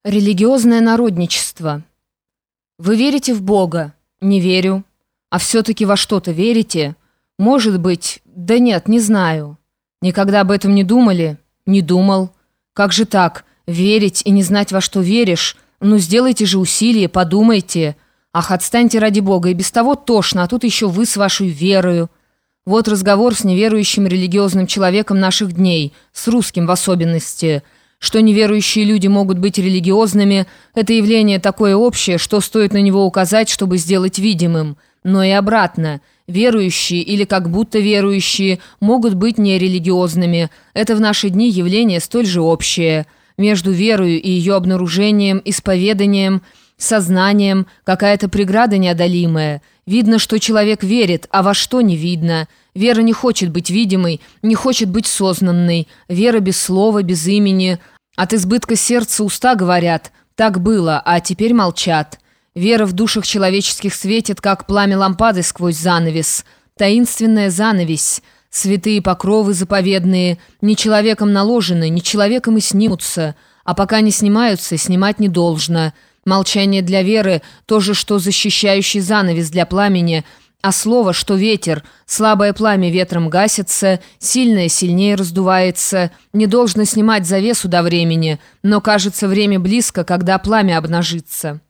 Религиозное народничество. Вы верите в Бога? Не верю. А все-таки во что-то верите? Может быть, да нет, не знаю. Никогда об этом не думали? Не думал. Как же так? Верить и не знать, во что веришь? Ну, сделайте же усилие, подумайте. Ах, отстаньте ради Бога, и без того тошно, а тут еще вы с вашей верою. Вот разговор с неверующим религиозным человеком наших дней, с русским в особенности. Что неверующие люди могут быть религиозными, это явление такое общее, что стоит на него указать, чтобы сделать видимым. Но и обратно. Верующие или как будто верующие могут быть нерелигиозными. Это в наши дни явление столь же общее. Между верою и ее обнаружением, исповеданием, сознанием какая-то преграда неодолимая. Видно, что человек верит, а во что не видно. Вера не хочет быть видимой, не хочет быть сознанной. Вера без слова, без имени. От избытка сердца уста говорят «так было», а теперь молчат. Вера в душах человеческих светит, как пламя лампады сквозь занавес. Таинственная занавесь. Святые покровы заповедные, не человеком наложены, не человеком и снимутся. А пока не снимаются, снимать не должно. Молчание для веры – то же, что защищающий занавес для пламени, а слово, что ветер, слабое пламя ветром гасится, сильное сильнее раздувается. Не должно снимать завесу до времени, но, кажется, время близко, когда пламя обнажится.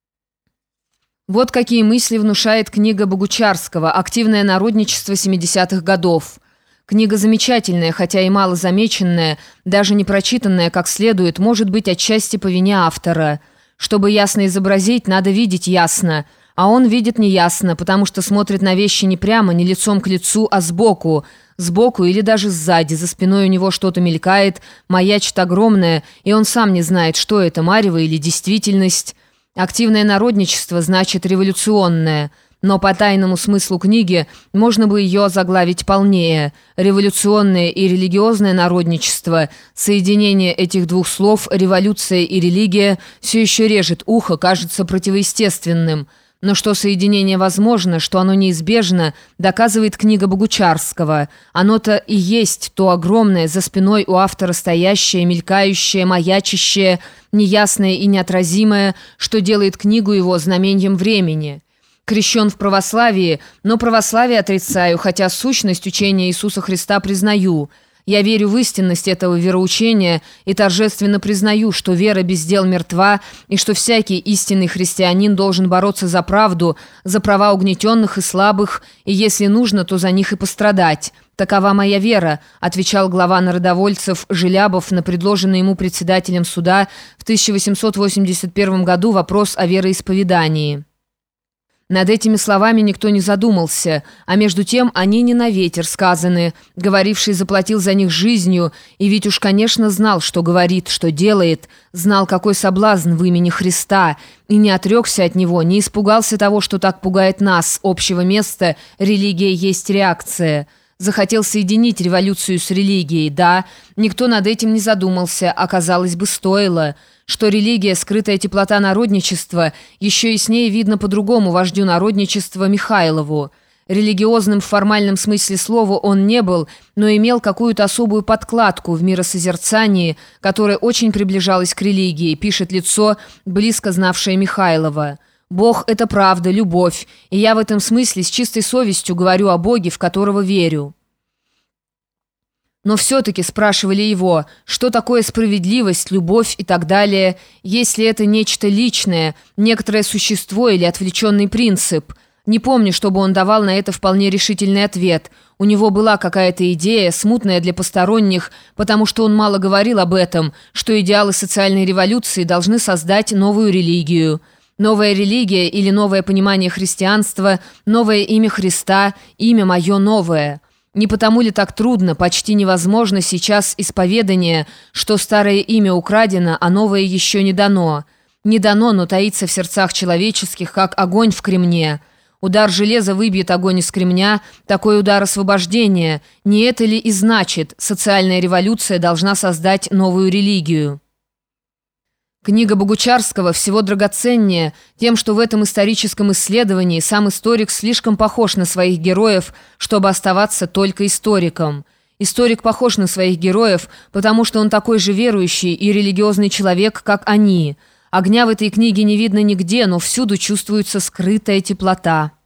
Вот какие мысли внушает книга Богучарского «Активное народничество 70-х годов». Книга замечательная, хотя и мало замеченная, даже не прочитанная как следует, может быть отчасти по вине автора. Чтобы ясно изобразить, надо видеть ясно, а он видит неясно, потому что смотрит на вещи не прямо, не лицом к лицу, а сбоку или даже сзади, за спиной у него что-то мелькает, маячит огромное, и он сам не знает, что это, марево или действительность. Активное народничество значит революционное, но по тайному смыслу книги можно бы ее озаглавить полнее. Революционное и религиозное народничество, соединение этих двух слов, революция и религия, все еще режет ухо, кажется противоестественным. Но что соединение возможно, что оно неизбежно, доказывает книга Богучарского. Оно-то и есть то огромное, за спиной у автора стоящее, мелькающее, маячащее, неясное и неотразимое, что делает книгу его знаменьем времени. Крещен в православии, но православие отрицаю, хотя сущность учения Иисуса Христа признаю. Я верю в истинность этого вероучения и торжественно признаю, что вера без дел мертва, и что всякий истинный христианин должен бороться за правду, за права угнетенных и слабых, и если нужно, то за них и пострадать. «Такова моя вера», отвечал глава народовольцев Желябов на предложенный ему председателем суда в 1881 году вопрос о вероисповедании. Над этими словами никто не задумался, а между тем они не на ветер сказаны. Говоривший заплатил за них жизнью, и ведь уж, конечно, знал, что говорит, что делает, знал, какой соблазн в имени Христа, и не отрекся от него, не испугался того, что так пугает нас, общего места, религия есть реакция. Захотел соединить революцию с религией, да, никто над этим не задумался, а, казалось бы, стоило. Что религия, скрытая теплота народничества, еще яснее видно по другому вождю народничества Михайлову. Религиозным в формальном смысле слова он не был, но имел какую-то особую подкладку в миросозерцании, которая очень приближалась к религии, пишет лицо, близко знавшее Михайлова. «Бог — это правда, любовь, и я в этом смысле с чистой совестью говорю о Боге, в которого верю». Но все-таки спрашивали его, что такое справедливость, любовь и так далее, если это нечто личное, некоторое существо или отвлеченный принцип. Не помню, чтобы он давал на это вполне решительный ответ. У него была какая-то идея, смутная для посторонних, потому что он мало говорил об этом, что идеалы социальной революции должны создать новую религию. Новая религия или новое понимание христианства, новое имя Христа, имя мое новое. Не потому ли так трудно, почти невозможно сейчас исповедание, что старое имя украдено, а новое еще не дано? Не дано, но таится в сердцах человеческих, как огонь в кремне. Удар железа выбьет огонь из кремня, такой удар освобождения. Не это ли и значит, социальная революция должна создать новую религию? Книга Богучарского всего драгоценнее тем, что в этом историческом исследовании сам историк слишком похож на своих героев, чтобы оставаться только историком. Историк похож на своих героев, потому что он такой же верующий и религиозный человек, как они. Огня в этой книге не видно нигде, но всюду чувствуется скрытая теплота.